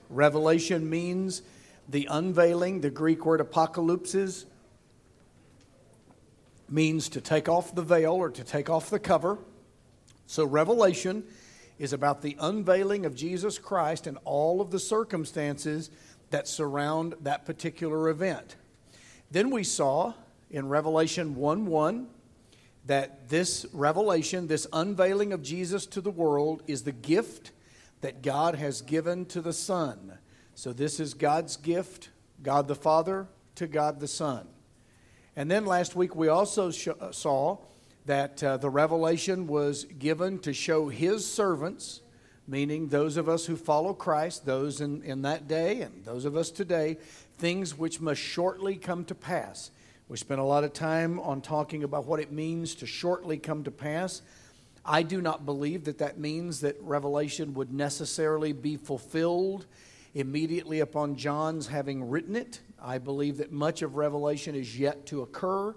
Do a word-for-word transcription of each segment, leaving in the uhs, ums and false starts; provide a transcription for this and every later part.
Revelation means the unveiling. The Greek word apocalypsis means to take off the veil or to take off the cover. So Revelation is about the unveiling of Jesus Christ and all of the circumstances that surround that particular event. Then we saw in Revelation one one that this revelation, this unveiling of Jesus to the world, is the gift that God has given to the Son. So this is God's gift, God the Father to God the Son. And then last week we also sh- saw that uh, the revelation was given to show His servants, meaning those of us who follow Christ, those in, in that day and those of us today, things which must shortly come to pass. We spent a lot of time on talking about what it means to shortly come to pass. I do not believe that that means that Revelation would necessarily be fulfilled immediately upon John's having written it. I believe that much of Revelation is yet to occur.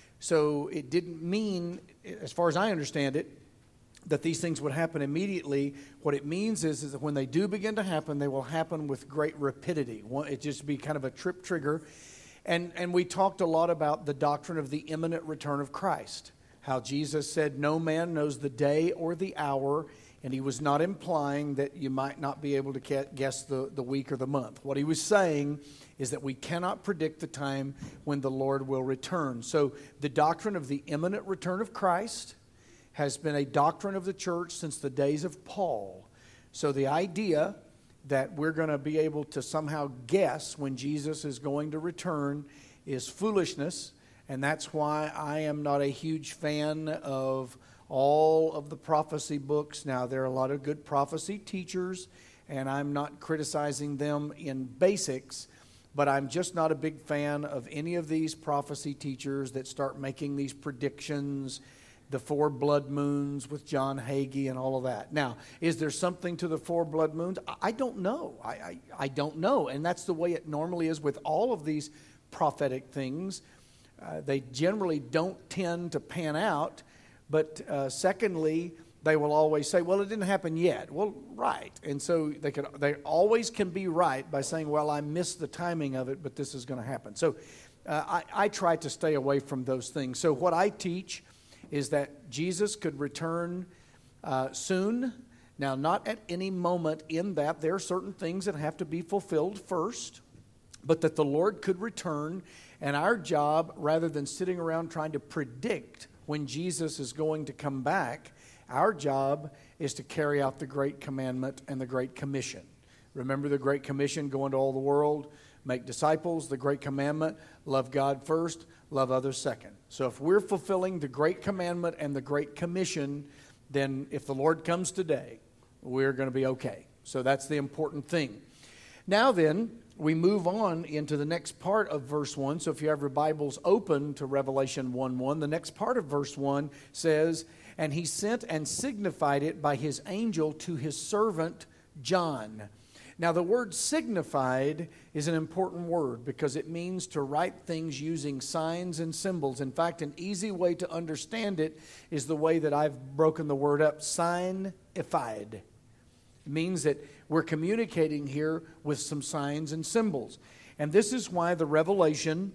So it didn't mean, as far as I understand it, that these things would happen immediately. What it means is, is that when they do begin to happen, they will happen with great rapidity. It just be kind of a trip trigger. And, and we talked a lot about the doctrine of the imminent return of Christ. How Jesus said, no man knows the day or the hour, and He was not implying that you might not be able to guess the, the week or the month. What He was saying is that we cannot predict the time when the Lord will return. So the doctrine of the imminent return of Christ has been a doctrine of the church since the days of Paul. So the idea that we're going to be able to somehow guess when Jesus is going to return is foolishness, and that's why I am not a huge fan of all of the prophecy books. Now, there are a lot of good prophecy teachers, and I'm not criticizing them in basics, but I'm just not a big fan of any of these prophecy teachers that start making these predictions, the four blood moons with John Hagee and all of that. Now, is there something to the four blood moons? I don't know. I, I, I don't know. And that's the way it normally is with all of these prophetic things. Uh, they generally don't tend to pan out. But uh, secondly, they will always say, well, it didn't happen yet. Well, right. And so they can, they always can be right by saying, well, I missed the timing of it, but this is going to happen. So uh, I, I try to stay away from those things. So what I teach is that Jesus could return uh, soon. Now, not at any moment in that. There are certain things that have to be fulfilled first, but that the Lord could return. And our job, rather than sitting around trying to predict when Jesus is going to come back, our job is to carry out the Great Commandment and the Great Commission. Remember the Great Commission, go into all the world, make disciples. The Great Commandment, love God first, love others second. So if we're fulfilling the Great Commandment and the Great Commission, then if the Lord comes today, we're going to be okay. So that's the important thing. Now then, we move on into the next part of verse one. So if you have your Bibles open to Revelation one one, the next part of verse one says, and He sent and signified it by His angel to His servant John. Now the word signified is an important word because it means to write things using signs and symbols. In fact, an easy way to understand it is the way that I've broken the word up, signified. It means that we're communicating here with some signs and symbols. And this is why the revelation,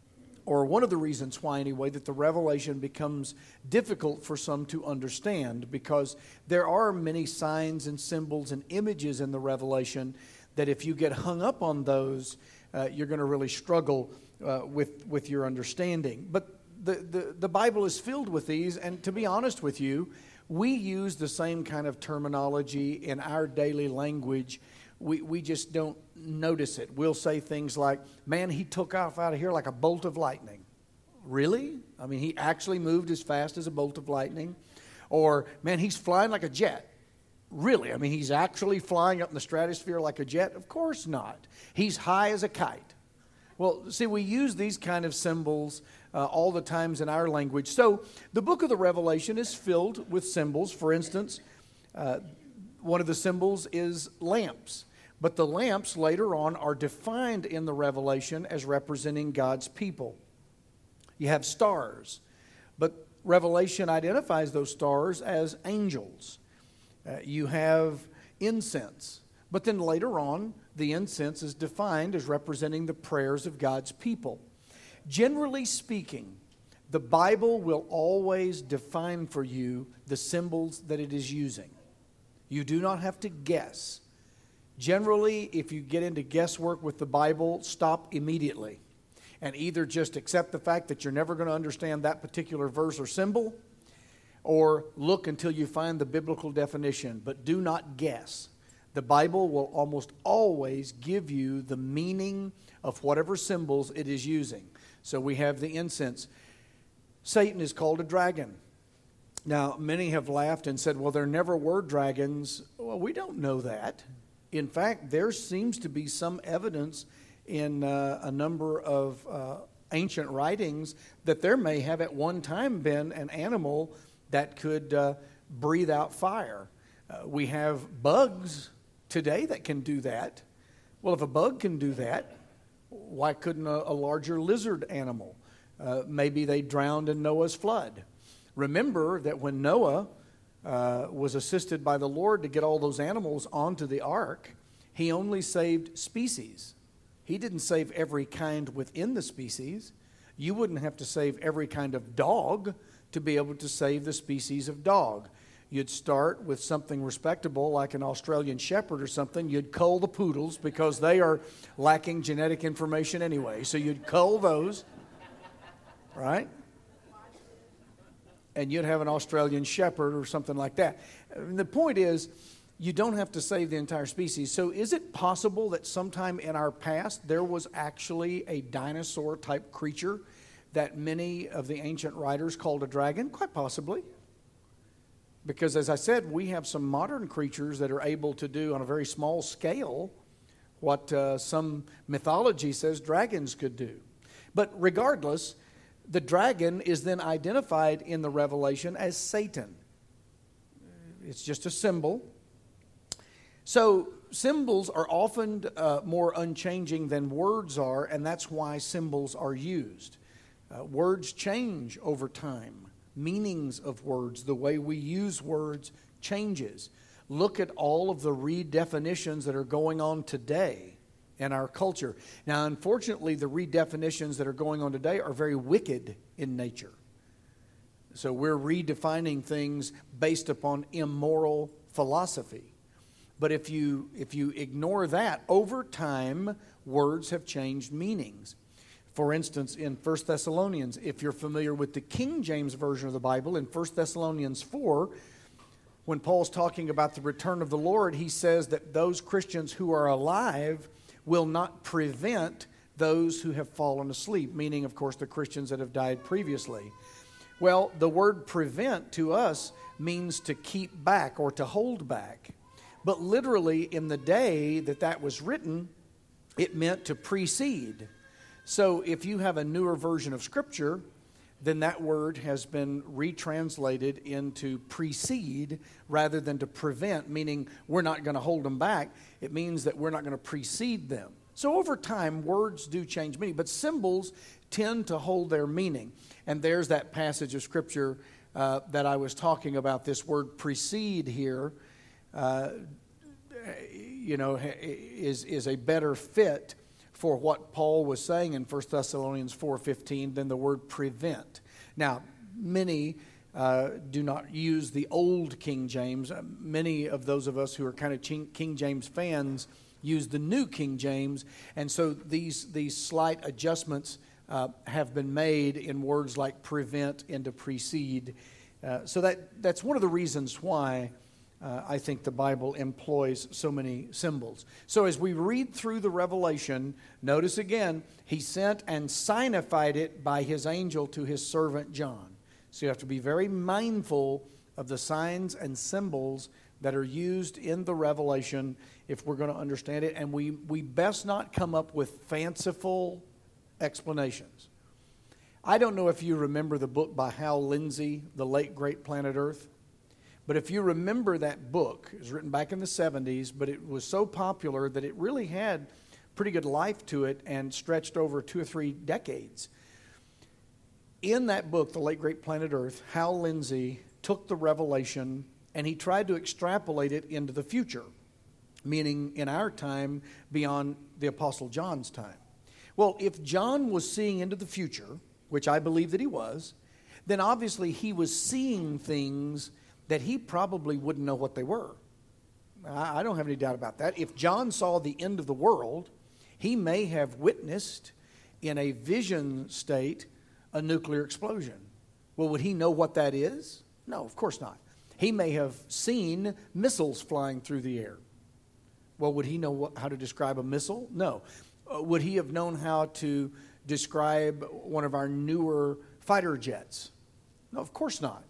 or one of the reasons why anyway, that the revelation becomes difficult for some to understand, because there are many signs and symbols and images in the revelation that if you get hung up on those, uh, you're going to really struggle uh, with, with your understanding. But the, the, the Bible is filled with these, and to be honest with you, we use the same kind of terminology in our daily language. We we just don't notice it. We'll say things like, man, he took off out of here like a bolt of lightning. Really? I mean, he actually moved as fast as a bolt of lightning. Or, man, he's flying like a jet. Really? I mean, he's actually flying up in the stratosphere like a jet? Of course not. He's high as a kite. Well, see, we use these kind of symbols uh, all the times in our language. So the book of the Revelation is filled with symbols. For instance, uh, one of the symbols is lamps. But the lamps later on are defined in the Revelation as representing God's people. You have stars, but Revelation identifies those stars as angels. Uh, you have incense, But then later on, the incense is defined as representing the prayers of God's people. Generally speaking, the Bible will always define for you the symbols that it is using. You do not have to guess. Generally, if you get into guesswork with the Bible, stop immediately and either just accept the fact that you're never going to understand that particular verse or symbol, or look until you find the biblical definition, but do not guess. The Bible will almost always give you the meaning of whatever symbols it is using. So we have the incense. Satan is called a dragon. Now, many have laughed and said, well, there never were dragons. Well, we don't know that. In fact, there seems to be some evidence in uh, a number of uh, ancient writings that there may have at one time been an animal that could uh, breathe out fire. Uh, we have bugs today that can do that. Well, if a bug can do that, why couldn't a, a larger lizard animal? Uh, maybe they drowned in Noah's flood. Remember that when Noah uh, was assisted by the Lord to get all those animals onto the ark, he only saved species. He didn't save every kind within the species. You wouldn't have to save every kind of dog to be able to save the species of dog. You'd start with something respectable like an Australian Shepherd or something. You'd cull the poodles because they are lacking genetic information anyway. So you'd cull those, right? And you'd have an Australian Shepherd or something like that. And the point is, you don't have to save the entire species. So is it possible that sometime in our past there was actually a dinosaur-type creature that many of the ancient writers called a dragon? Quite possibly. Because as I said, we have some modern creatures that are able to do on a very small scale what uh, some mythology says dragons could do. But regardless, the dragon is then identified in the Revelation as Satan. It's just a symbol. So symbols are often uh, more unchanging than words are, and that's why symbols are used. Uh, words change over time. Meanings of words, the way we use words changes. Look at all of the redefinitions that are going on today in our culture. Now, unfortunately, the redefinitions that are going on today are very wicked in nature. So we're redefining things based upon immoral philosophy. But if you if you ignore that, over time, words have changed meanings. For instance, in First Thessalonians, if you're familiar with the King James Version of the Bible, in First Thessalonians four, when Paul's talking about the return of the Lord, he says that those Christians who are alive will not prevent those who have fallen asleep, meaning, of course, the Christians that have died previously. Well, the word prevent to us means to keep back or to hold back. But literally, in the day that that was written, it meant to precede. So if you have a newer version of Scripture, then that word has been retranslated into precede rather than to prevent, meaning we're not going to hold them back. It means that we're not going to precede them. So over time, words do change meaning, but symbols tend to hold their meaning. And there's that passage of Scripture uh, that I was talking about, this word precede here. Uh, you know, is is a better fit for what Paul was saying in First Thessalonians four fifteen than the word prevent. Now, many uh, do not use the old King James. Many of those of us who are kind of King James fans use the new King James, and so these these slight adjustments uh, have been made in words like prevent and to precede. Uh, so that that's one of the reasons why Uh, I think the Bible employs so many symbols. So as we read through the Revelation, notice again, he sent and signified it by his angel to his servant John. So you have to be very mindful of the signs and symbols that are used in the Revelation if we're going to understand it. And we, we best not come up with fanciful explanations. I don't know if you remember the book by Hal Lindsey, The Late Great Planet Earth. But if you remember that book, it was written back in the seventies, but it was so popular that it really had pretty good life to it and stretched over two or three decades. In that book, The Late Great Planet Earth, Hal Lindsey took the Revelation and he tried to extrapolate it into the future. meaning in our time beyond the Apostle John's time. Well, if John was seeing into the future, which I believe that he was, then obviously he was seeing things that he probably wouldn't know what they were. I don't have any doubt about that. If John saw the end of the world, he may have witnessed in a vision state a nuclear explosion. Well, would he know what that is? No, of course not. He may have seen missiles flying through the air. Well, would he know what, how to describe a missile? No. Uh, would he have known how to describe one of our newer fighter jets? No, of course not.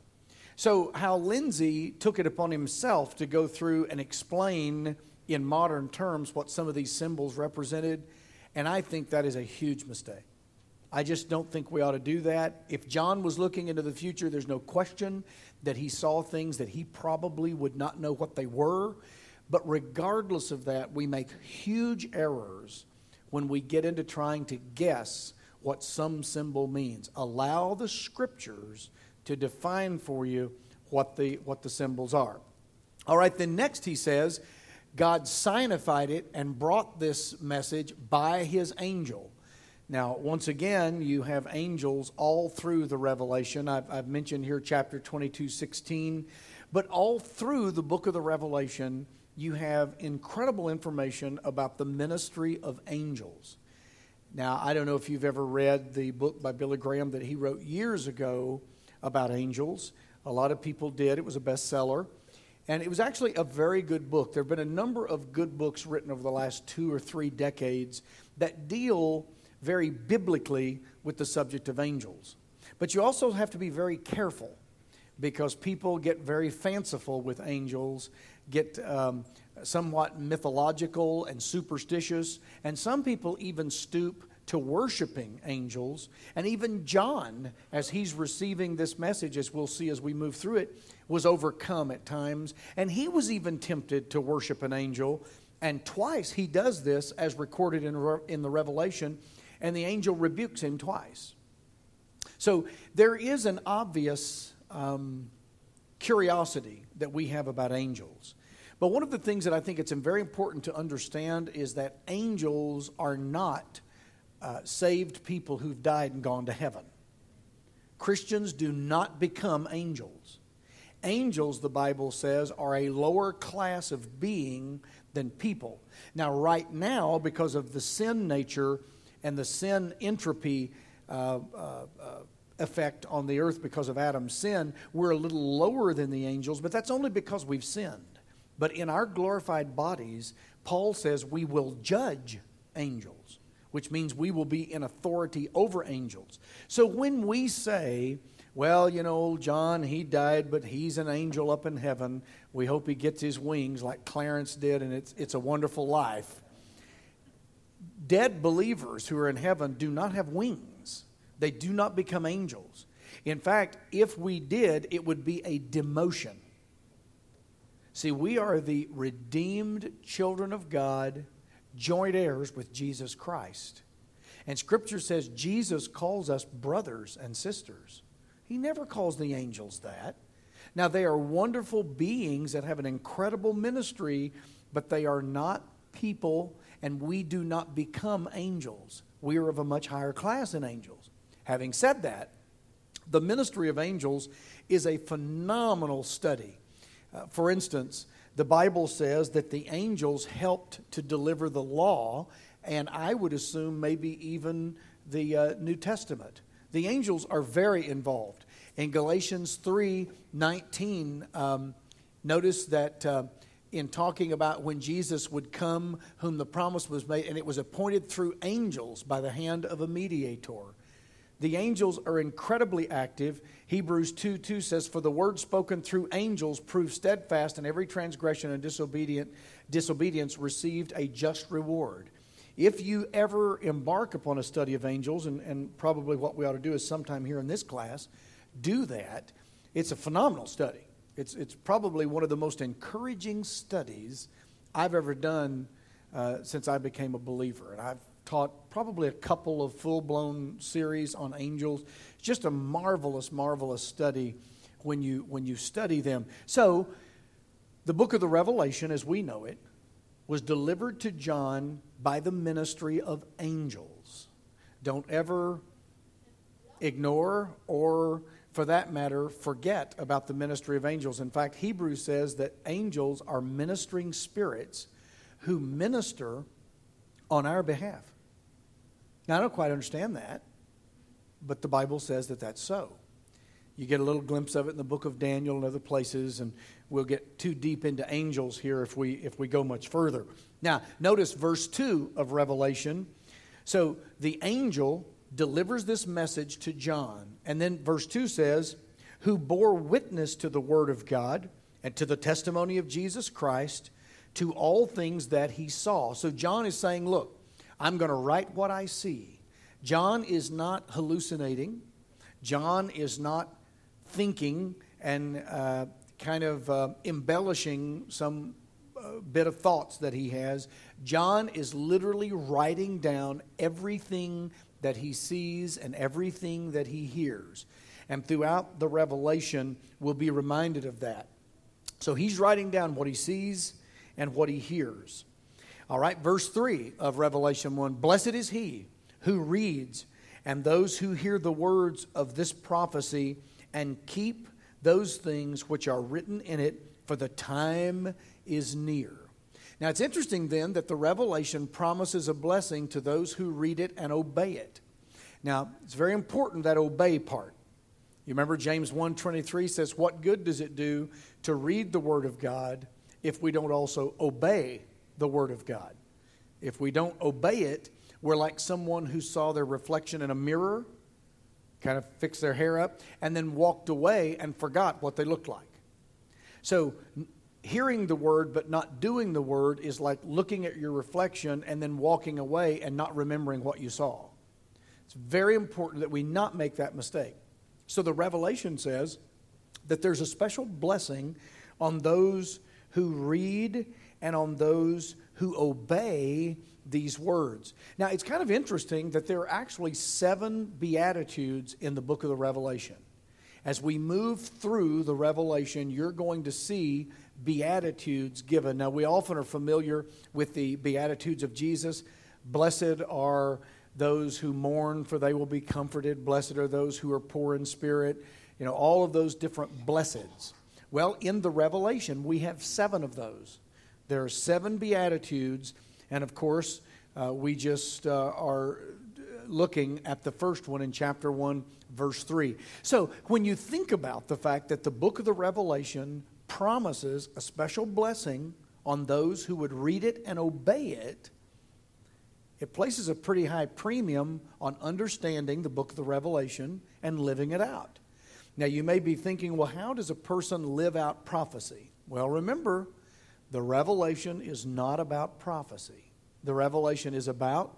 So Hal Lindsey took it upon himself to go through and explain in modern terms what some of these symbols represented, and I think that is a huge mistake. I just don't think we ought to do that. If John was looking into the future, there's no question that he saw things that he probably would not know what they were. But regardless of that, we make huge errors when we get into trying to guess what some symbol means. Allow the Scriptures to define for you what the what the symbols are. All right, then next he says, God signified it and brought this message by his angel. Now, once again, you have angels all through the Revelation. I've, I've mentioned here chapter twenty-two, sixteen. But all through the book of the Revelation, you have incredible information about the ministry of angels. Now, I don't know if you've ever read the book by Billy Graham that he wrote years ago about angels. A lot of people did. It was a bestseller. And it was actually a very good book. There have been a number of good books written over the last two or three decades that deal very biblically with the subject of angels. But you also have to be very careful because people get very fanciful with angels, get um, somewhat mythological and superstitious, and some people even stoop to worshiping angels. And even John, as he's receiving this message, as we'll see as we move through it, was overcome at times. And he was even tempted to worship an angel. And twice he does this as recorded in, in the Revelation, and the angel rebukes him twice. So there is an obvious um, curiosity that we have about angels. But one of the things that I think it's very important to understand is that angels are not uh, saved people who've died and gone to heaven. Christians do not become angels. Angels, the Bible says, are a lower class of being than people. Now, right now, because of the sin nature and the sin entropy uh, uh, uh, effect on the earth because of Adam's sin, we're a little lower than the angels, but that's only because we've sinned. But in our glorified bodies, Paul says we will judge angels, which means we will be in authority over angels. So when we say, well, you know, John, he died, but he's an angel up in heaven. We hope he gets his wings like Clarence did, and it's, it's a wonderful life. Dead believers who are in heaven do not have wings. They do not become angels. In fact, if we did, it would be a demotion. See, we are the redeemed children of God, joint heirs with Jesus Christ. And Scripture says Jesus calls us brothers and sisters. He never calls the angels that. Now, they are wonderful beings that have an incredible ministry, but they are not people, and we do not become angels. We are of a much higher class than angels. Having said that, the ministry of angels is a phenomenal study. Uh, for instance, the Bible says that the angels helped to deliver the law, and I would assume maybe even the uh, New Testament. The angels are very involved. In Galatians three nineteen, um, notice that uh, in talking about when Jesus would come, whom the promise was made, and it was appointed through angels by the hand of a mediator. The angels are incredibly active. Hebrews two two says, for the word spoken through angels proved steadfast, and every transgression and disobedient, disobedience received a just reward. If you ever embark upon a study of angels, and, and probably what we ought to do is sometime here in this class, do that. It's a phenomenal study. It's, it's probably one of the most encouraging studies I've ever done uh, since I became a believer. And I've taught probably a couple of full-blown series on angels. It's just a marvelous, marvelous study when you when you study them. So, the book of the Revelation, as we know it, was delivered to John by the ministry of angels. Don't ever ignore or, for that matter, forget about the ministry of angels. In fact, Hebrews says that angels are ministering spirits who minister on our behalf. Now, I don't quite understand that, but the Bible says that that's so. You get a little glimpse of it in the book of Daniel and other places, and we'll get too deep into angels here if we if we go much further. Now, notice verse two of Revelation. So the angel delivers this message to John, and then verse two says, who bore witness to the word of God and to the testimony of Jesus Christ, to all things that he saw. So John is saying, look, I'm going to write what I see. John is not hallucinating. John is not thinking and uh, kind of uh, embellishing some uh, bit of thoughts that he has. John is literally writing down everything that he sees and everything that he hears. And throughout the Revelation, we'll be reminded of that. So he's writing down what he sees and what he hears. All right, verse three of Revelation one. Blessed is he who reads and those who hear the words of this prophecy and keep those things which are written in it, for the time is near. Now, it's interesting then that the Revelation promises a blessing to those who read it and obey it. Now, it's very important, that obey part. You remember James one twenty-three says, what good does it do to read the Word of God if we don't also obey the Word of God? If we don't obey it, we're like someone who saw their reflection in a mirror, kind of fixed their hair up, and then walked away and forgot what they looked like. So hearing the word but not doing the word is like looking at your reflection and then walking away and not remembering what you saw. It's very important that we not make that mistake. So the Revelation says that there's a special blessing on those who read and on those who obey these words. Now, it's kind of interesting that there are actually seven Beatitudes in the book of the Revelation. As we move through the Revelation, you're going to see Beatitudes given. Now, we often are familiar with the Beatitudes of Jesus. Blessed are those who mourn, for they will be comforted. Blessed are those who are poor in spirit. You know, all of those different blesseds. Well, in the Revelation, we have seven of those. There are seven Beatitudes, and of course, uh, we just uh, are looking at the first one in chapter one, verse three. So, when you think about the fact that the book of the Revelation promises a special blessing on those who would read it and obey it, it places a pretty high premium on understanding the book of the Revelation and living it out. Now, you may be thinking, well, how does a person live out prophecy? Well, remember, the Revelation is not about prophecy. The Revelation is about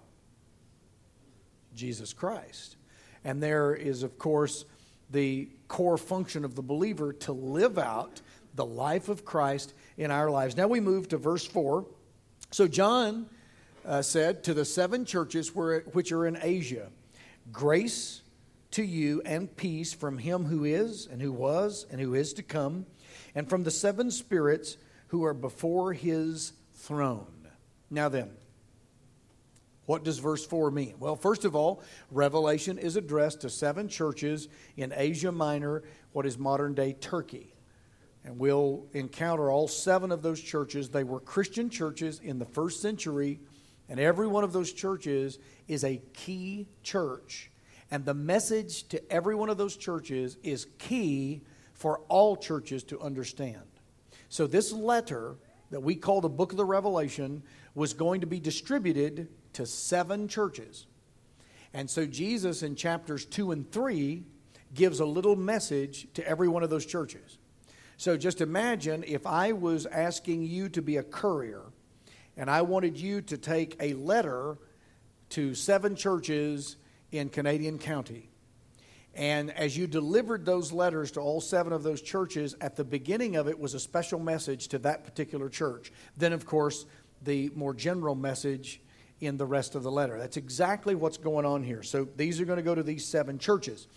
Jesus Christ. And there is, of course, the core function of the believer to live out the life of Christ in our lives. Now we move to verse four. So John uh, said to the seven churches which are in Asia, grace to you and peace from him who is and who was and who is to come, and from the seven spirits who are before his throne. Now then, what does verse four mean? Well, first of all, Revelation is addressed to seven churches in Asia Minor, what is modern-day Turkey. And we'll encounter all seven of those churches. They were Christian churches in the first century, and every one of those churches is a key church. And the message to every one of those churches is key for all churches to understand. So this letter that we call the book of the Revelation was going to be distributed to seven churches. And so Jesus in chapters two and three gives a little message to every one of those churches. So just imagine if I was asking you to be a courier and I wanted you to take a letter to seven churches in Canadian County. And as you delivered those letters to all seven of those churches, at the beginning of it was a special message to that particular church. Then, of course, the more general message in the rest of the letter. That's exactly what's going on here. So these are going to go to these seven churches.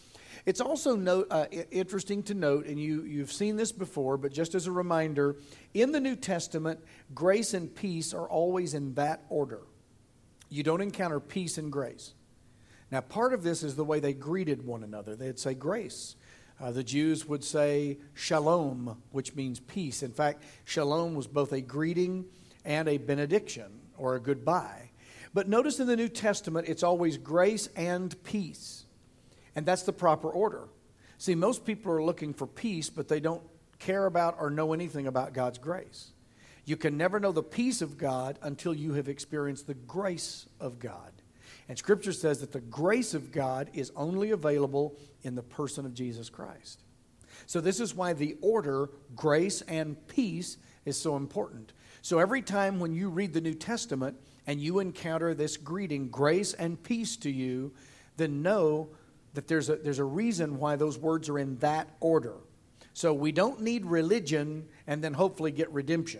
It's also note, uh, interesting to note, and you, you've seen this before, but just as a reminder, in the New Testament, grace and peace are always in that order. You don't encounter peace and grace. Now, part of this is the way they greeted one another. They'd say grace. Uh, the Jews would say shalom, which means peace. In fact, shalom was both a greeting and a benediction, or a goodbye. But notice in the New Testament, it's always grace and peace. And that's the proper order. See, most people are looking for peace, but they don't care about or know anything about God's grace. You can never know the peace of God until you have experienced the grace of God. And Scripture says that the grace of God is only available in the person of Jesus Christ. So this is why the order, grace and peace, is so important. So every time when you read the New Testament and you encounter this greeting, grace and peace to you, then know that there's a, there's a reason why those words are in that order. So we don't need religion and then hopefully get redemption.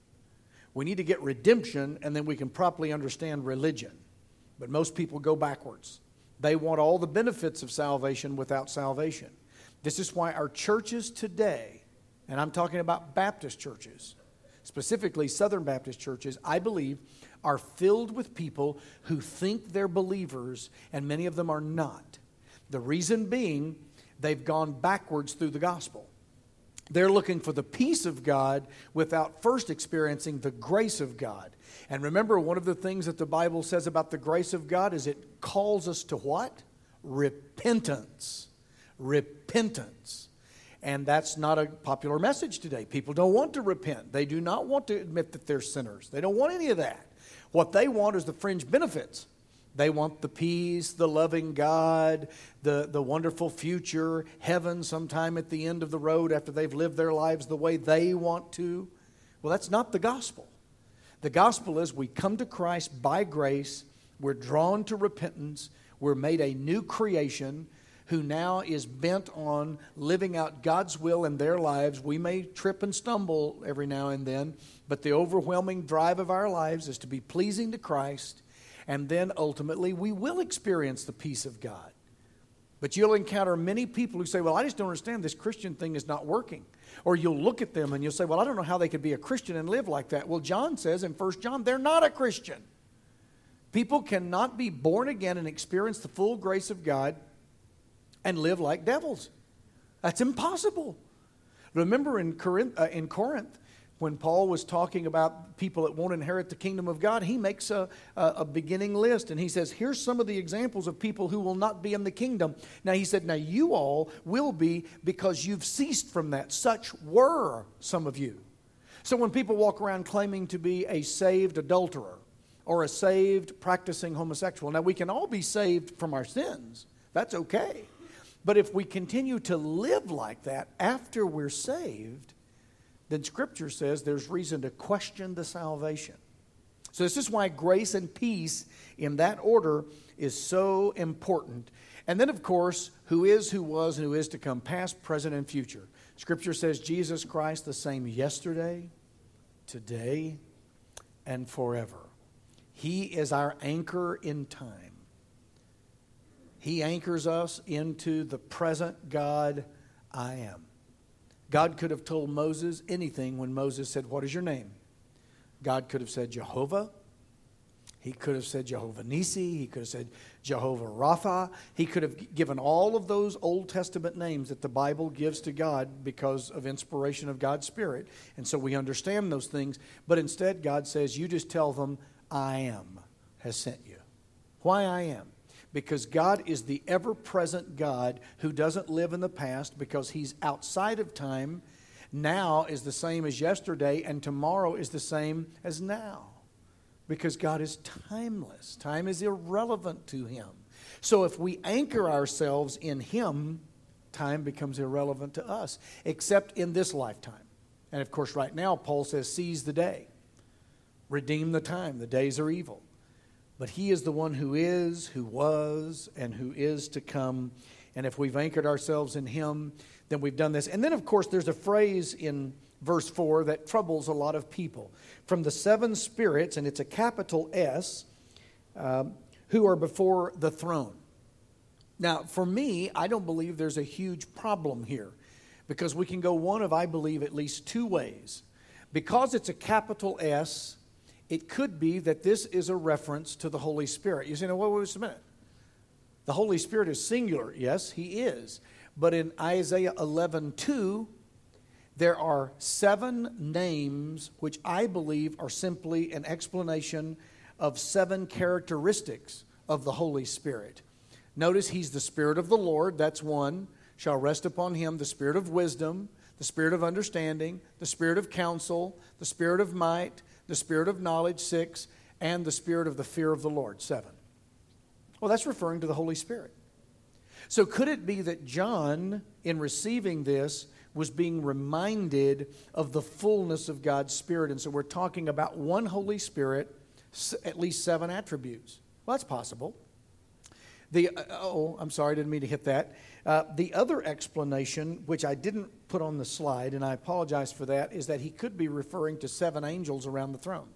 We need to get redemption and then we can properly understand religion. But most people go backwards. They want all the benefits of salvation without salvation. This is why our churches today, and I'm talking about Baptist churches, specifically Southern Baptist churches, I believe, are filled with people who think they're believers, and many of them are not. The reason being, they've gone backwards through the gospel. They're looking for the peace of God without first experiencing the grace of God. And remember, one of the things that the Bible says about the grace of God is it calls us to what? Repentance. Repentance. And that's not a popular message today. People don't want to repent. They do not want to admit that they're sinners. They don't want any of that. What they want is the fringe benefits. They want the peace, the loving God, the, the wonderful future, heaven sometime at the end of the road after they've lived their lives the way they want to. Well, that's not the gospel. The gospel is we come to Christ by grace, we're drawn to repentance, we're made a new creation who now is bent on living out God's will in their lives. We may trip and stumble every now and then, but the overwhelming drive of our lives is to be pleasing to Christ. And then ultimately we will experience the peace of God. But you'll encounter many people who say, well, I just don't understand, this Christian thing is not working. Or you'll look at them and you'll say, well, I don't know how they could be a Christian and live like that. Well, John says in First John, they're not a Christian. People cannot be born again and experience the full grace of God and live like devils. That's impossible. Remember in Corinth, uh, in Corinth, when Paul was talking about people that won't inherit the kingdom of God, he makes a, a, a beginning list. And he says, here's some of the examples of people who will not be in the kingdom. Now he said, now you all will be because you've ceased from that. Such were some of you. So when people walk around claiming to be a saved adulterer or a saved practicing homosexual, now we can all be saved from our sins. That's okay. But if we continue to live like that after we're saved, then Scripture says there's reason to question the salvation. So this is why grace and peace in that order is so important. And then, of course, who is, who was, and who is to come, past, present, and future. Scripture says Jesus Christ the same yesterday, today, and forever. He is our anchor in time. He anchors us into the present God I am. God could have told Moses anything when Moses said, what is your name? God could have said Jehovah. He could have said Jehovah Nisi. He could have said Jehovah Rapha. He could have given all of those Old Testament names that the Bible gives to God because of inspiration of God's Spirit. And so we understand those things. But instead, God says, you just tell them, I am has sent you. Why I am? Because God is the ever-present God who doesn't live in the past because He's outside of time. Now is the same as yesterday, and tomorrow is the same as now. Because God is timeless. Time is irrelevant to Him. So if we anchor ourselves in Him, time becomes irrelevant to us, except in this lifetime. And of course, right now, Paul says, seize the day. Redeem the time. The days are evil. But He is the one who is, who was, and who is to come. And if we've anchored ourselves in Him, then we've done this. And then, of course, there's a phrase in verse four that troubles a lot of people. From the seven spirits, and it's a capital S, um, who are before the throne. Now, for me, I don't believe there's a huge problem here because we can go one of, I believe, at least two ways. Because it's a capital S, it could be that this is a reference to the Holy Spirit. You say, no, wait, wait a minute. The Holy Spirit is singular. Yes, He is. But in Isaiah eleven two, there are seven names which I believe are simply an explanation of seven characteristics of the Holy Spirit. Notice He's the Spirit of the Lord, that's one. Shall rest upon Him the Spirit of wisdom, the Spirit of understanding, the Spirit of counsel, the Spirit of might, the Spirit of knowledge, six, and the Spirit of the fear of the Lord, seven. Well, that's referring to the Holy Spirit. So could it be that John, in receiving this, was being reminded of the fullness of God's Spirit? And so we're talking about one Holy Spirit, at least seven attributes. Well, that's possible. The uh, oh, I'm sorry, I didn't mean to hit that. Uh, the other explanation, which I didn't put on the slide, and I apologize for that, is that he could be referring to seven angels around the throne.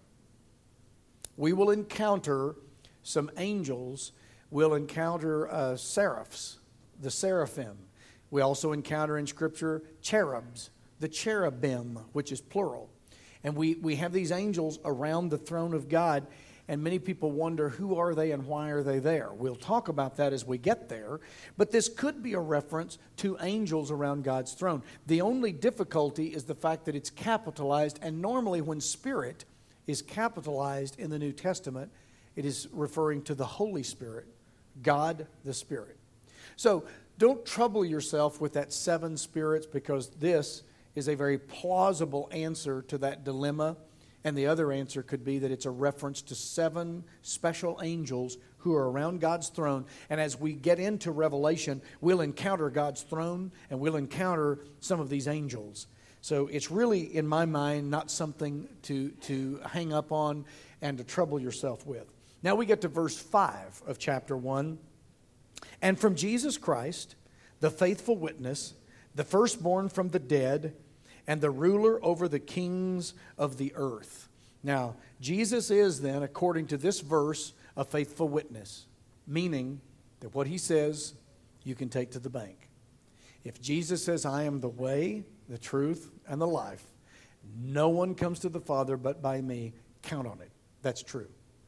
We will encounter some angels. We'll encounter uh, seraphs, the seraphim. We also encounter in Scripture cherubs, the cherubim, which is plural. And we, we have these angels around the throne of God, and many people wonder, who are they and why are they there? We'll talk about that as we get there, but this could be a reference to angels around God's throne. The only difficulty is the fact that it's capitalized, and normally when Spirit is capitalized in the New Testament, it is referring to the Holy Spirit, God the Spirit. So don't trouble yourself with that seven spirits, because this is a very plausible answer to that dilemma. And the other answer could be that it's a reference to seven special angels who are around God's throne. And as we get into Revelation, we'll encounter God's throne and we'll encounter some of these angels. So it's really, in my mind, not something to, to hang up on and to trouble yourself with. Now we get to verse five of chapter one. And from Jesus Christ, the faithful witness, the firstborn from the dead, and the ruler over the kings of the earth. Now, Jesus is then, according to this verse, a faithful witness, meaning that what he says, you can take to the bank. If Jesus says, I am the way, the truth, and the life, no one comes to the Father but by me, count on it. That's true.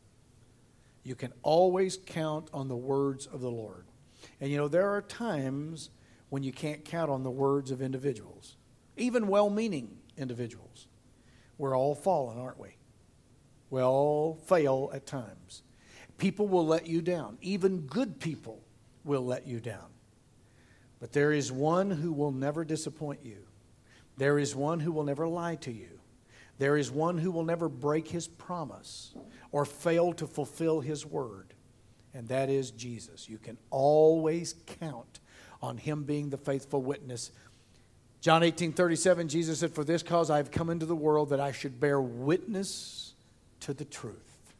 You can always count on the words of the Lord. And you know, there are times when you can't count on the words of individuals. Even well-meaning individuals. We're all fallen, aren't we? We all fail at times. People will let you down. Even good people will let you down. But there is one who will never disappoint you. There is one who will never lie to you. There is one who will never break his promise or fail to fulfill his word. And that is Jesus. You can always count on him being the faithful witness. John eighteen thirty-seven, Jesus said, for this cause I have come into the world, that I should bear witness to the truth.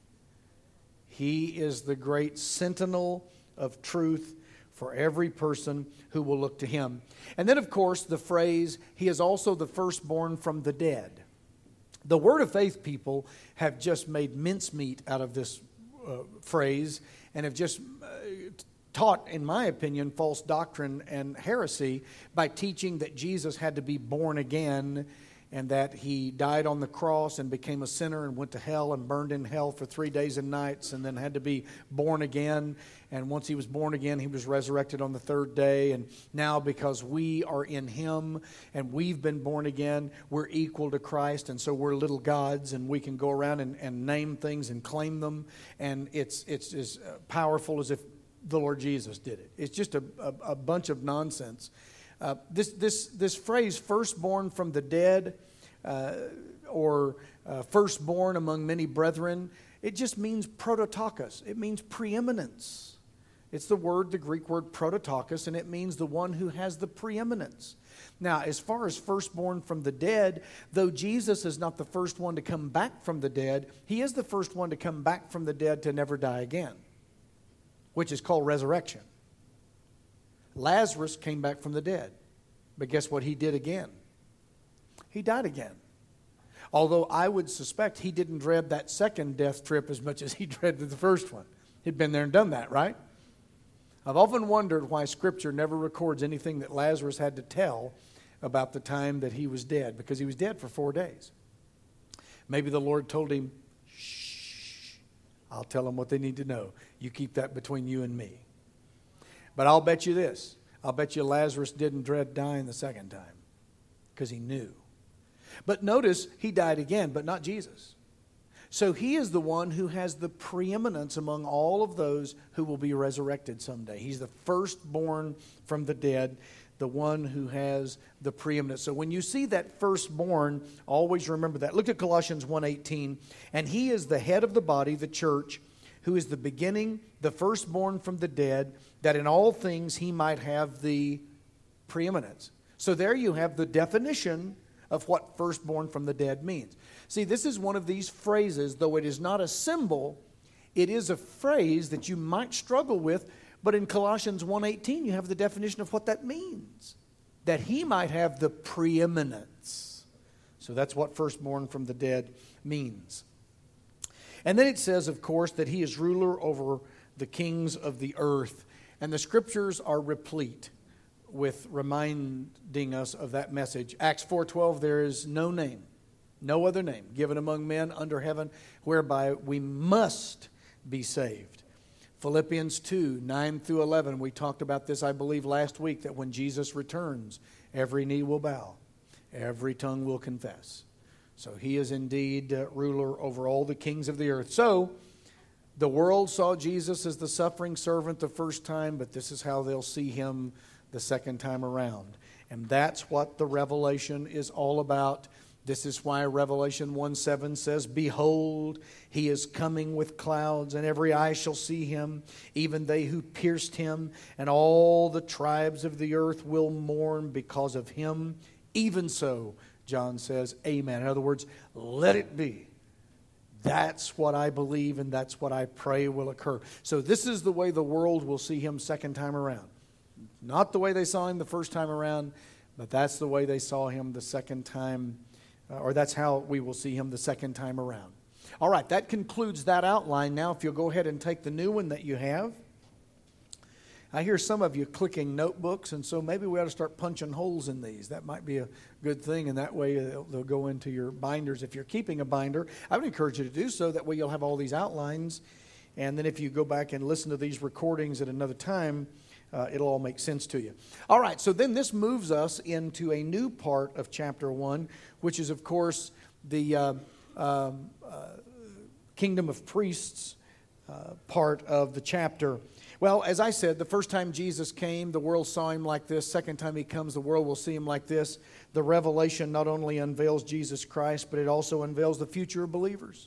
He is the great sentinel of truth for every person who will look to him. And then, of course, the phrase, he is also the firstborn from the dead. The Word of Faith people have just made mincemeat out of this uh, phrase and have just uh, taught, in my opinion, false doctrine and heresy by teaching that Jesus had to be born again and that he died on the cross and became a sinner and went to hell and burned in hell for three days and nights and then had to be born again. And once he was born again, he was resurrected on the third day. And now because we are in him and we've been born again, we're equal to Christ. And so we're little gods and we can go around and, and name things and claim them. And it's, it's as powerful as if the Lord Jesus did it. It's just a, a, a bunch of nonsense. Uh, this this this phrase, firstborn from the dead, uh, or uh, firstborn among many brethren, it just means prototokos. It means preeminence. It's the word, the Greek word prototokos, and it means the one who has the preeminence. Now, as far as firstborn from the dead, though Jesus is not the first one to come back from the dead, he is the first one to come back from the dead to never die again, which is called resurrection. Lazarus came back from the dead. But guess what he did again? He died again. Although I would suspect he didn't dread that second death trip as much as he dreaded the first one. He'd been there and done that, right? I've often wondered why Scripture never records anything that Lazarus had to tell about the time that he was dead, because he was dead for four days. Maybe the Lord told him, shh, I'll tell them what they need to know. You keep that between you and me. But I'll bet you this. I'll bet you Lazarus didn't dread dying the second time, because he knew. But notice, he died again, but not Jesus. So he is the one who has the preeminence among all of those who will be resurrected someday. He's the firstborn from the dead, the one who has the preeminence. So when you see that firstborn, always remember that. Look at Colossians one eighteen. And he is the head of the body, the church, who is the beginning, the firstborn from the dead, that in all things he might have the preeminence. So there you have the definition of what firstborn from the dead means. See, this is one of these phrases, though it is not a symbol, it is a phrase that you might struggle with, but in Colossians one eighteen you have the definition of what that means. That he might have the preeminence. So that's what firstborn from the dead means. And then it says, of course, that he is ruler over the kings of the earth. And the Scriptures are replete with reminding us of that message. Acts four twelve, there is no name, no other name given among men under heaven whereby we must be saved. Philippians two nine through eleven, we talked about this, I believe, last week, that when Jesus returns, every knee will bow, every tongue will confess. So he is indeed uh, ruler over all the kings of the earth. So the world saw Jesus as the suffering servant the first time, but this is how they'll see him the second time around. And that's what the Revelation is all about. This is why Revelation one seven says, behold, he is coming with clouds, and every eye shall see him, even they who pierced him, and all the tribes of the earth will mourn because of him. Even so, John says, amen. In other words, let it be. That's what I believe, and that's what I pray will occur. So this is the way the world will see him second time around. Not the way they saw him the first time around, but that's the way they saw him the second time, uh, or that's how we will see him the second time around. All right, that concludes that outline. Now, if you'll go ahead and take the new one that you have. I hear some of you clicking notebooks, and so maybe we ought to start punching holes in these. That might be a good thing, and that way they'll, they'll go into your binders. If you're keeping a binder, I would encourage you to do so. That way you'll have all these outlines, and then if you go back and listen to these recordings at another time, Uh, it'll all make sense to you. All right, so then this moves us into a new part of chapter one, which is, of course, the uh, um, uh, kingdom of priests uh, part of the chapter. Well, as I said, the first time Jesus came, the world saw him like this. Second time he comes, the world will see him like this. The Revelation not only unveils Jesus Christ, but it also unveils the future of believers.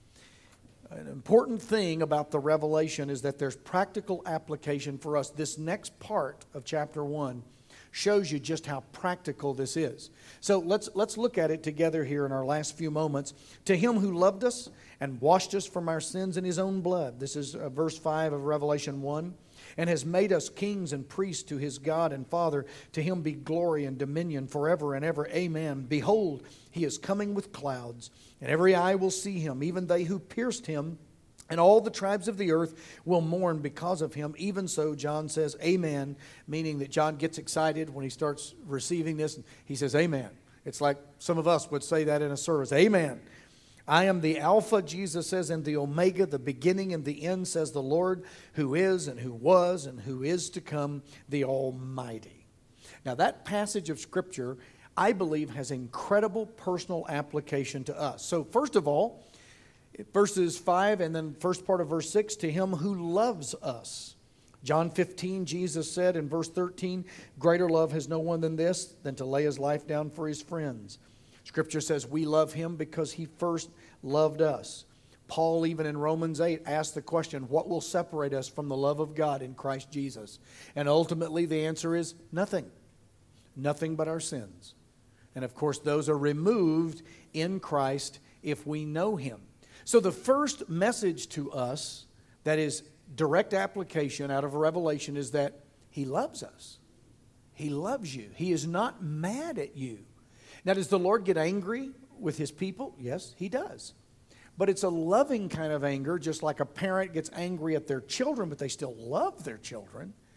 An important thing about the Revelation is that there's practical application for us. This next part of chapter one shows you just how practical this is. So let's let's look at it together here in our last few moments. To him who loved us and washed us from our sins in his own blood. This is uh, verse five of Revelation one. And has made us kings and priests to his God and Father. To him be glory and dominion forever and ever. Amen. Behold, he is coming with clouds, and every eye will see him, even they who pierced him, and all the tribes of the earth will mourn because of him. Even so, John says, amen, meaning that John gets excited when he starts receiving this. He says, amen. It's like some of us would say that in a service. Amen. I am the Alpha, Jesus says, and the Omega, the beginning and the end, says the Lord, who is and who was and who is to come, the Almighty. Now that passage of Scripture, I believe, has incredible personal application to us. So first of all, verses five and then first part of verse six, to him who loves us. John fifteen, Jesus said in verse thirteen, greater love has no one than this, than to lay his life down for his friends. Scripture says we love him because he first loved us. Paul, even in Romans eight, asked the question, what will separate us from the love of God in Christ Jesus? And ultimately the answer is nothing. Nothing but our sins. And of course those are removed in Christ if we know him. So the first message to us that is direct application out of Revelation is that he loves us. He loves you. He is not mad at you. Now, does the Lord get angry with his people? Yes, he does. But it's a loving kind of anger, just like a parent gets angry at their children, but they still love their children.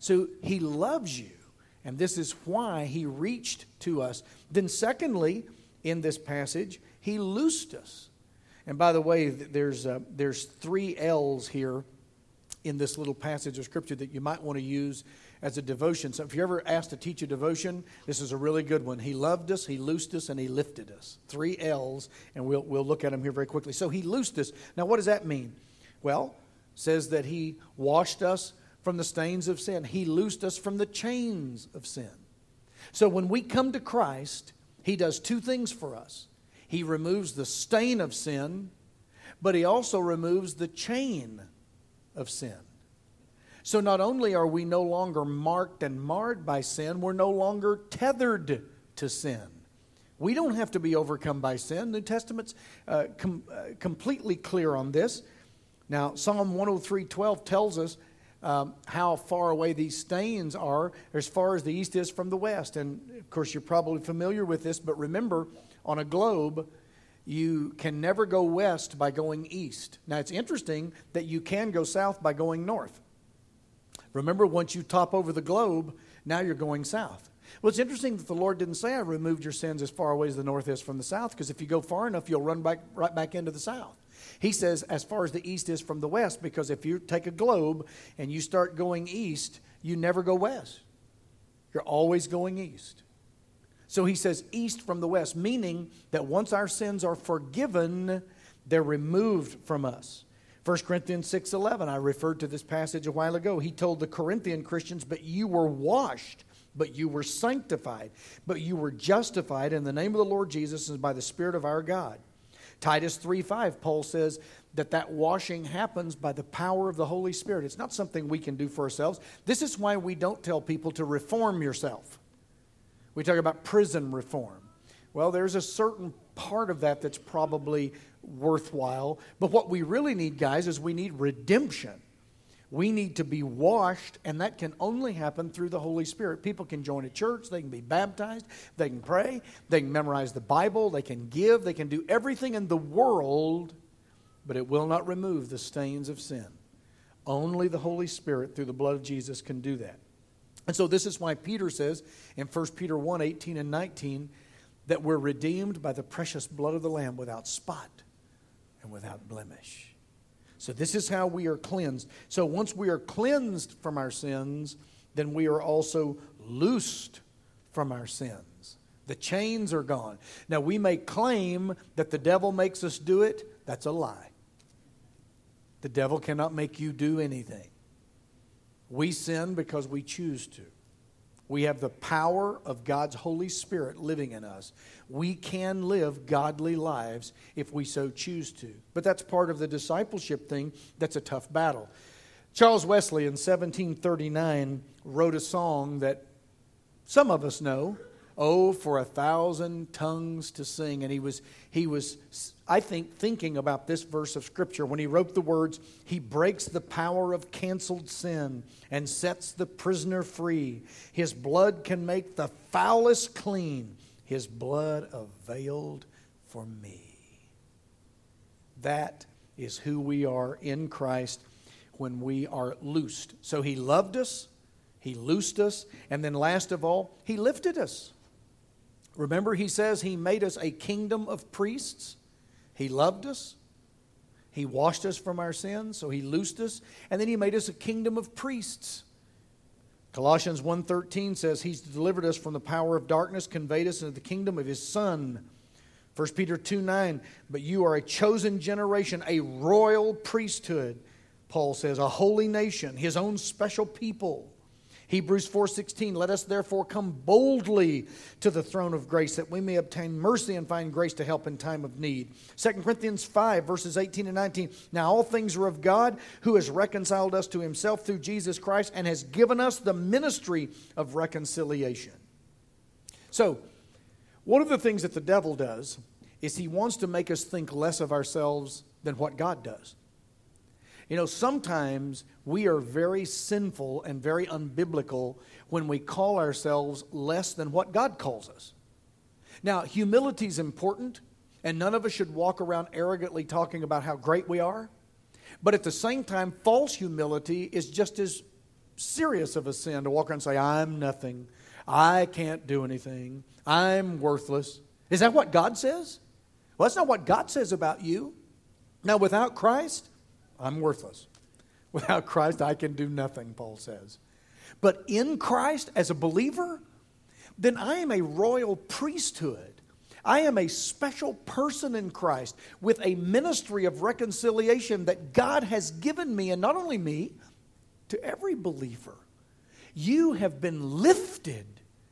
So he loves you, and this is why he reached to us. Then secondly, in this passage, he loosed us. And by the way, there's uh, there's three L's here in this little passage of Scripture that you might want to use as a devotion. So if you're ever asked to teach a devotion, this is a really good one. He loved us, he loosed us, and he lifted us. Three L's, and we'll we'll look at them here very quickly. So he loosed us. Now what does that mean? Well, it says that he washed us from the stains of sin. He loosed us from the chains of sin. So when we come to Christ, he does two things for us. He removes the stain of sin, but he also removes the chain of sin. So not only are we no longer marked and marred by sin, we're no longer tethered to sin. We don't have to be overcome by sin. The New Testament's uh, com- uh, completely clear on this. Now, Psalm one oh three twelve tells us um, how far away these stains are as far as the east is from the west. And, of course, you're probably familiar with this, but remember, on a globe, you can never go west by going east. Now, it's interesting that you can go south by going north. Remember, once you top over the globe, now you're going south. Well, it's interesting that the Lord didn't say, I removed your sins as far away as the north is from the south, because if you go far enough, you'll run back right back into the south. He says, as far as the east is from the west, because if you take a globe and you start going east, you never go west. You're always going east. So he says east from the west, meaning that once our sins are forgiven, they're removed from us. First Corinthians six eleven, I referred to this passage a while ago. He told the Corinthian Christians, but you were washed, but you were sanctified, but you were justified in the name of the Lord Jesus and by the Spirit of our God. Titus three five, Paul says that that washing happens by the power of the Holy Spirit. It's not something we can do for ourselves. This is why we don't tell people to reform yourself. We talk about prison reform. Well, there's a certain part of that that's probably worthwhile. But what we really need, guys, is we need redemption. We need to be washed, and that can only happen through the Holy Spirit. People can join a church, they can be baptized, they can pray, they can memorize the Bible, they can give, they can do everything in the world, but it will not remove the stains of sin. Only the Holy Spirit through the blood of Jesus can do that. And so this is why Peter says in First Peter one eighteen and nineteen that we're redeemed by the precious blood of the Lamb without spot and without blemish. So this is how we are cleansed. So once we are cleansed from our sins, then we are also loosed from our sins. The chains are gone. Now we may claim that the devil makes us do it. That's a lie. The devil cannot make you do anything. We sin because we choose to. We have the power of God's Holy Spirit living in us. We can live godly lives if we so choose to. But that's part of the discipleship thing. That's a tough battle. Charles Wesley in seventeen thirty-nine wrote a song that some of us know. Oh, for a thousand tongues to sing. And he was, he was, I think, thinking about this verse of Scripture when he wrote the words, He breaks the power of canceled sin and sets the prisoner free. His blood can make the foulest clean. His blood availed for me. That is who we are in Christ when we are loosed. So He loved us, He loosed us, and then last of all, He lifted us. Remember, He says He made us a kingdom of priests. He loved us. He washed us from our sins, so He loosed us. And then He made us a kingdom of priests. Colossians one thirteen says He's delivered us from the power of darkness, conveyed us into the kingdom of His Son. First Peter two nine, but you are a chosen generation, a royal priesthood, Paul says, a holy nation, His own special people. Hebrews four sixteen, let us therefore come boldly to the throne of grace that we may obtain mercy and find grace to help in time of need. Second Corinthians five verses eighteen and nineteen, now all things are of God who has reconciled us to Himself through Jesus Christ and has given us the ministry of reconciliation. So, one of the things that the devil does is he wants to make us think less of ourselves than what God does. You know, sometimes we are very sinful and very unbiblical when we call ourselves less than what God calls us. Now, humility is important, and none of us should walk around arrogantly talking about how great we are. But at the same time, false humility is just as serious of a sin to walk around and say, I'm nothing. I can't do anything. I'm worthless. Is that what God says? Well, that's not what God says about you. Now, without Christ, I'm worthless. Without Christ, I can do nothing, Paul says. But in Christ, as a believer, then I am a royal priesthood. I am a special person in Christ with a ministry of reconciliation that God has given me, and not only me, to every believer. You have been lifted.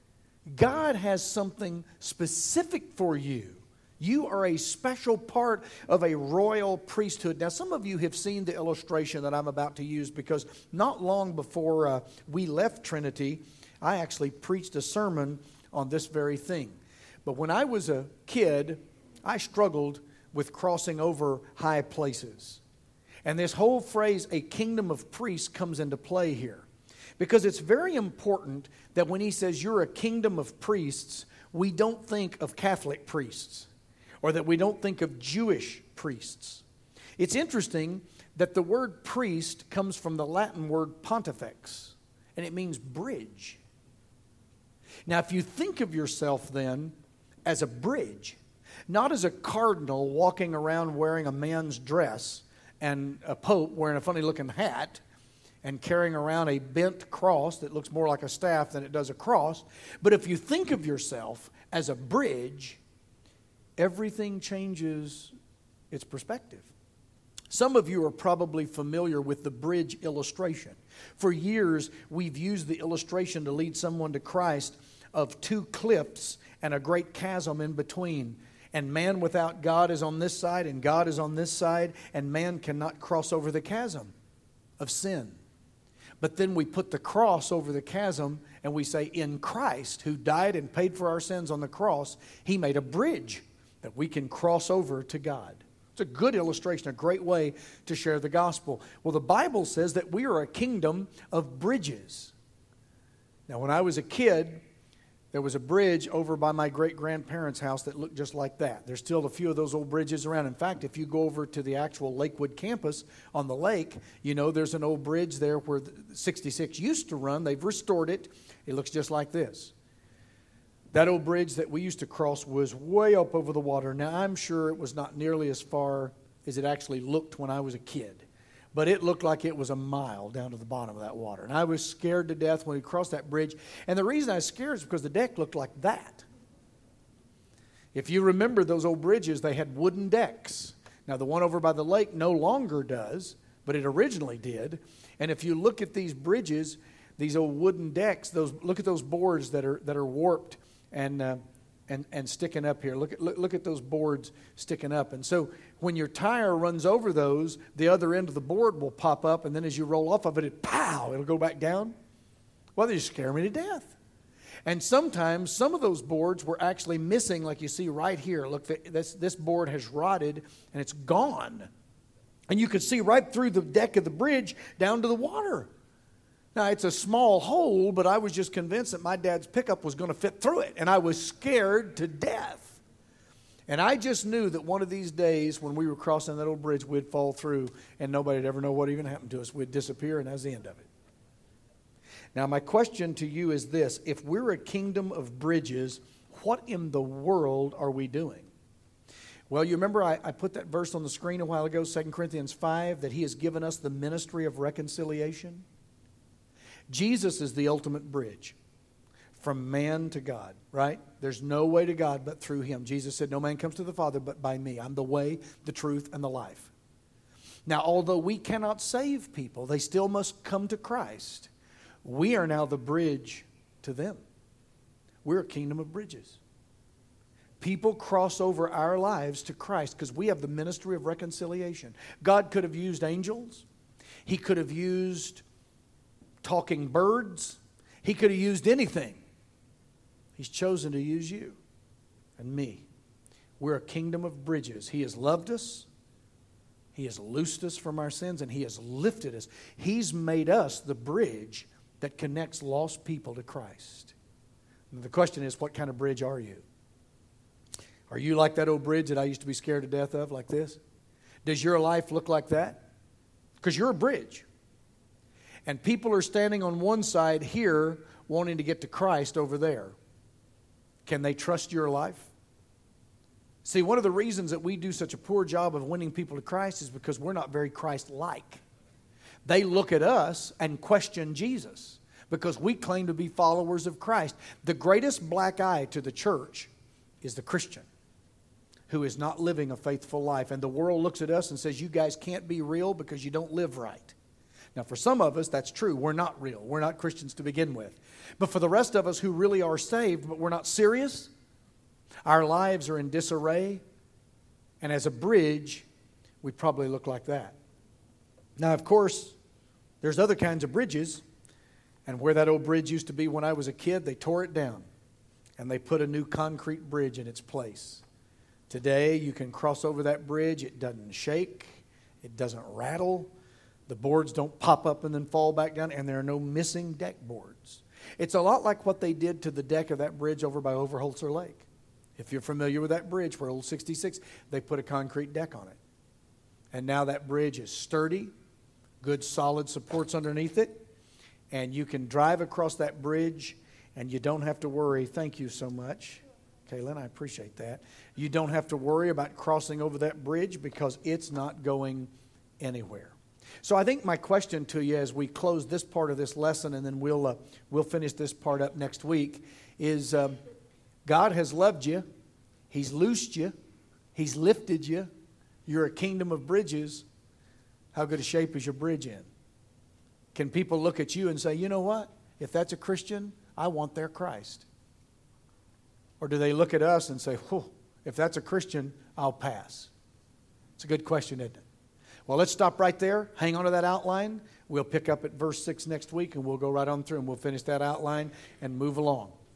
God has something specific for you. You are a special part of a royal priesthood. Now, some of you have seen the illustration that I'm about to use, because not long before uh, we left Trinity, I actually preached a sermon on this very thing. But when I was a kid, I struggled with crossing over high places. And this whole phrase, a kingdom of priests, comes into play here. Because it's very important that when he says you're a kingdom of priests, we don't think of Catholic priests, or that we don't think of Jewish priests. It's interesting that the word priest comes from the Latin word pontifex, and it means bridge. Now, if you think of yourself then as a bridge, not as a cardinal walking around wearing a man's dress and a pope wearing a funny-looking hat and carrying around a bent cross that looks more like a staff than it does a cross, but if you think of yourself as a bridge, everything changes its perspective. Some of you are probably familiar with the bridge illustration. For years, we've used the illustration to lead someone to Christ of two cliffs and a great chasm in between. And man without God is on this side, and God is on this side, and man cannot cross over the chasm of sin. But then we put the cross over the chasm, and we say, in Christ, who died and paid for our sins on the cross, he made a bridge that we can cross over to God. It's a good illustration, a great way to share the gospel. Well, the Bible says that we are a kingdom of bridges. Now, when I was a kid, there was a bridge over by my great-grandparents' house that looked just like that. There's still a few of those old bridges around. In fact, if you go over to the actual Lakewood campus on the lake, you know there's an old bridge there where sixty-six used to run. They've restored it. It looks just like this. That old bridge that we used to cross was way up over the water. Now, I'm sure it was not nearly as far as it actually looked when I was a kid. But it looked like it was a mile down to the bottom of that water. And I was scared to death when we crossed that bridge. And the reason I was scared is because the deck looked like that. If you remember those old bridges, they had wooden decks. Now, the one over by the lake no longer does, but it originally did. And if you look at these bridges, these old wooden decks, those look at those boards that are that are warped and uh, and and sticking up here. Look at look, look at those boards sticking up. And so when your tire runs over those, the other end of the board will pop up, and then as you roll off of it, it pow, it'll go back down. Well, they scare me to death. And sometimes some of those boards were actually missing, like you see right here. Look, this this board has rotted and it's gone. And you could see right through the deck of the bridge down to the water. Now, it's a small hole, but I was just convinced that my dad's pickup was going to fit through it. And I was scared to death. And I just knew that one of these days when we were crossing that old bridge, we'd fall through and nobody would ever know what even happened to us. We'd disappear, and that was the end of it. Now, my question to you is this. If we're a kingdom of bridges, what in the world are we doing? Well, you remember I, I put that verse on the screen a while ago, Second Corinthians five, that he has given us the ministry of reconciliation. Jesus is the ultimate bridge from man to God, right? There's no way to God but through him. Jesus said, no man comes to the Father but by me. I'm the way, the truth, and the life. Now, although we cannot save people, they still must come to Christ. We are now the bridge to them. We're a kingdom of bridges. People cross over our lives to Christ because we have the ministry of reconciliation. God could have used angels. He could have used talking birds. He could have used anything. He's chosen to use you and me. We're a kingdom of bridges. He has loved us. He has loosed us from our sins, and he has lifted us. He's made us the bridge that connects lost people to Christ. And the question is, what kind of bridge are you? Are you like that old bridge that I used to be scared to death of, like this? Does your life look like that? Because you're a bridge. And people are standing on one side here wanting to get to Christ over there. Can they trust your life? See, one of the reasons that we do such a poor job of winning people to Christ is because we're not very Christ-like. They look at us and question Jesus because we claim to be followers of Christ. The greatest black eye to the church is the Christian who is not living a faithful life. And the world looks at us and says, you guys can't be real because you don't live right. Now, for some of us, that's true. We're not real. We're not Christians to begin with. But for the rest of us who really are saved, but we're not serious, our lives are in disarray, and as a bridge, we probably look like that. Now, of course, there's other kinds of bridges, and where that old bridge used to be when I was a kid, they tore it down, and they put a new concrete bridge in its place. Today, you can cross over that bridge. It doesn't shake. It doesn't rattle. The boards don't pop up and then fall back down, and there are no missing deck boards. It's a lot like what they did to the deck of that bridge over by Overholser Lake. If you're familiar with that bridge where Old sixty-six, they put a concrete deck on it. And now that bridge is sturdy, good solid supports underneath it, and you can drive across that bridge and you don't have to worry. Thank you so much, Kaylin, I appreciate that. You don't have to worry about crossing over that bridge because it's not going anywhere. So I think my question to you as we close this part of this lesson, and then we'll uh, we'll finish this part up next week, is um, God has loved you. He's loosed you. He's lifted you. You're a kingdom of bridges. How good a shape is your bridge in? Can people look at you and say, you know what? If that's a Christian, I want their Christ. Or do they look at us and say, whew, if that's a Christian, I'll pass? It's a good question, isn't it? Well, let's stop right there. Hang on to that outline. We'll pick up at verse six next week, and we'll go right on through, and we'll finish that outline and move along.